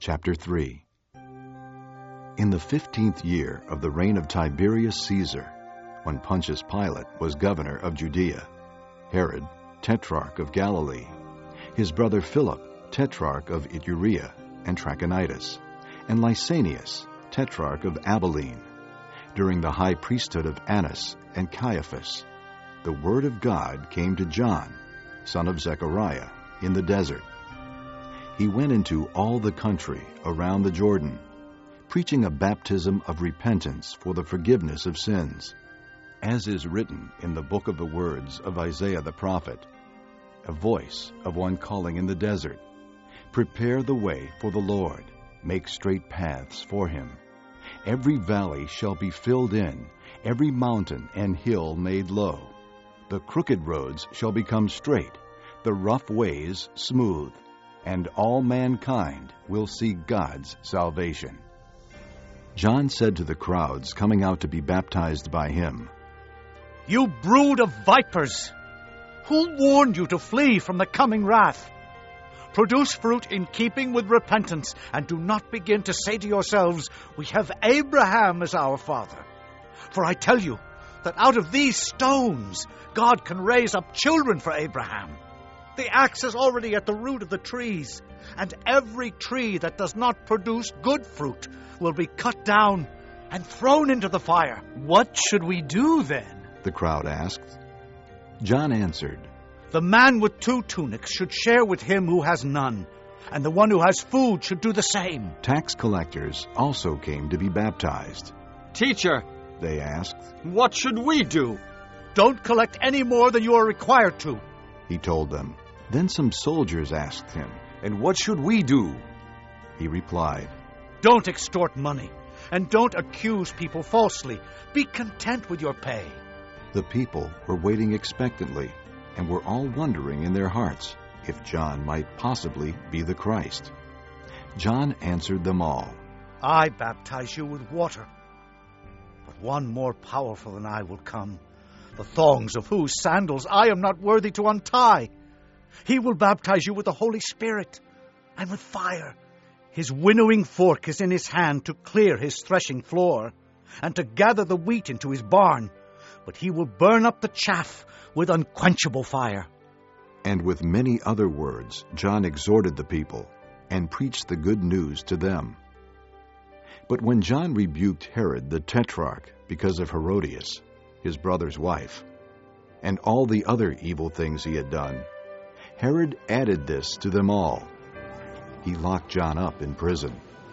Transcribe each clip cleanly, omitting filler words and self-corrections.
Chapter 3. In the 15th year of the reign of Tiberius Caesar, when Pontius Pilate was governor of Judea, Herod, tetrarch of Galilee, his brother Philip, tetrarch of Iturea and Trachonitis, and Lysanias, tetrarch of Abilene, during the high priesthood of Annas and Caiaphas, the word of God came to John, son of Zechariah, in the desert. He went into all the country around the Jordan, preaching a baptism of repentance for the forgiveness of sins, as is written in the book of the words of Isaiah the prophet, a voice of one calling in the desert, "Prepare the way for the Lord, make straight paths for him. Every valley shall be filled in, every mountain and hill made low. The crooked roads shall become straight, the rough ways smooth, and all mankind will see God's salvation." John said to the crowds coming out to be baptized by him, "You brood of vipers! Who warned you to flee from the coming wrath? Produce fruit in keeping with repentance, and do not begin to say to yourselves, 'We have Abraham as our father.' For I tell you that out of these stones God can raise up children for Abraham. The axe is already at the root of the trees, and every tree that does not produce good fruit will be cut down and thrown into the fire." "What should we do then?" the crowd asked. John answered, "The man with 2 tunics should share with him who has none, and the one who has food should do the same." Tax collectors also came to be baptized. "Teacher," they asked, "what should we do?" "Don't collect any more than you are required to," he told them. Then some soldiers asked him, "And what should we do?" He replied, "Don't extort money, and don't accuse people falsely. Be content with your pay." The people were waiting expectantly and were all wondering in their hearts if John might possibly be the Christ. John answered them all, "I baptize you with water, but one more powerful than I will come, the thongs of whose sandals I am not worthy to untie. He will baptize you with the Holy Spirit and with fire. His winnowing fork is in his hand to clear his threshing floor and to gather the wheat into his barn, but he will burn up the chaff with unquenchable fire." And with many other words John exhorted the people and preached the good news to them. But when John rebuked Herod the tetrarch because of Herodias, his brother's wife, and all the other evil things he had done, Herod added this to them all: he locked John up in prison.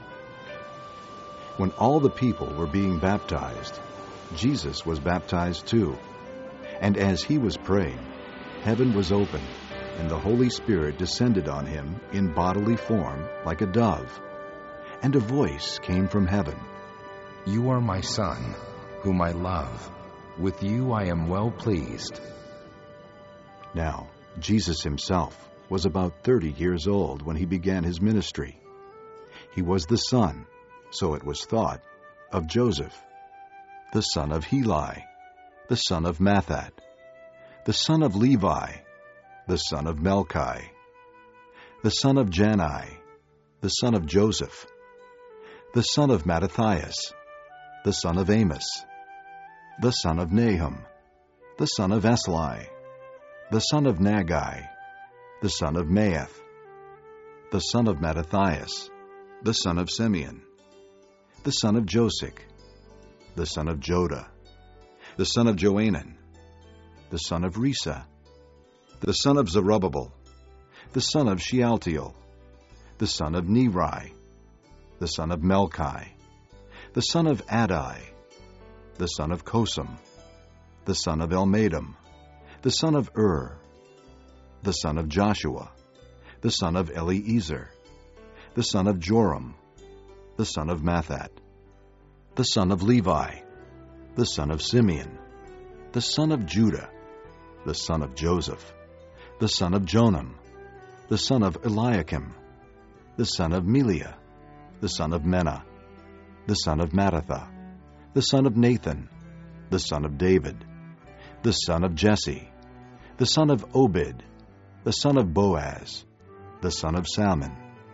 When all the people were being baptized, Jesus was baptized too. And as he was praying, heaven was opened, and the Holy Spirit descended on him in bodily form like a dove. And a voice came from heaven, "You are my Son, whom I love. With you I am well pleased." Now, Jesus himself was about 30 years old when he began his ministry. He was the son, so it was thought, of Joseph, the son of Heli, the son of Matthat, the son of Levi, the son of Melchi, the son of Jannai, the son of Joseph, the son of Mattathias, the son of Amos, the son of Nahum, the son of Esli, the son of Nagai, the son of Maath, the son of Mattathias, the son of Simeon, the son of Josech, the son of Joda, the son of Joanan, the son of Risa, the son of Zerubbabel, the son of Shealtiel, the son of Neri, the son of Melchi, the son of Adai, the son of Kosam, the son of Elmadam, the son of the son of Joshua, the son of Eliezer, the son of Joram, the son of Matthat, the son of Levi, the son of Simeon, the son of Judah, the son of Joseph, the son of Jonam, the son of Eliakim, the son of Meliah, the son of Menah, the son of Mattatha, the son of Nathan, the son of David, the son of Jesse, the son of Obed, the son of Boaz, the son of Salmon,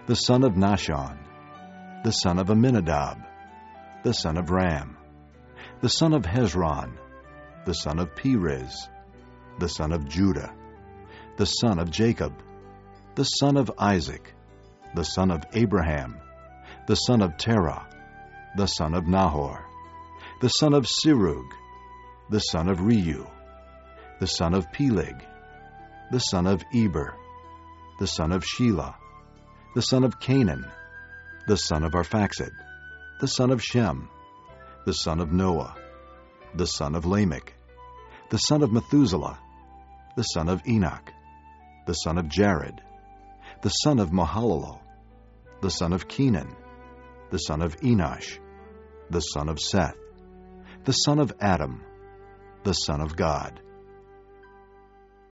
the son of Nahshon, the son of Amminadab, the son of Ram, the son of Hezron, the son of Perez, the son of Judah, the son of Jacob, the son of Isaac, the son of Abraham, the son of Terah, the son of Nahor, the son of Serug, the son of Reu, the son of Peleg, the son of Eber, the son of Shelah, the son of Canaan, the son of Arphaxad, the son of Shem, the son of Noah, the son of Lamech, the son of Methuselah, the son of Enoch, the son of Jared, the son of Mahalalel, the son of Kenan, the son of Enosh, the son of Seth, the son of Adam, the son of God,